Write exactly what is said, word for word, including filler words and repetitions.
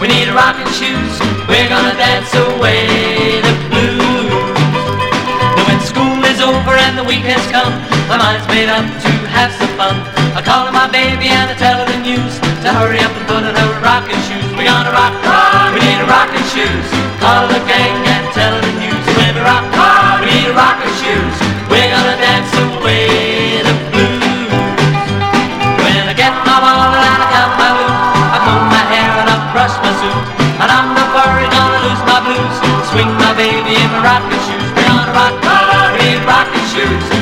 We need rocking shoes. We're gonna dance away the blues. Now when school is over and the weekend's come, my mind's made up to have some fun. I call my baby and I tell her the news to hurry up and put on her rocking shoes. We're gonna rock, rock. We need rocking shoes. Call the gang and tell her the news. When we rock, rock. We need rocking shoes. We're gonna dance away the blues. When I get my wallet and I count my loot, I comb my hair and I brush my suit, and I'm not worried gonna lose my blues. Swing my baby in my rocking shoes. We're gonna rock, rock. We need rocking shoes.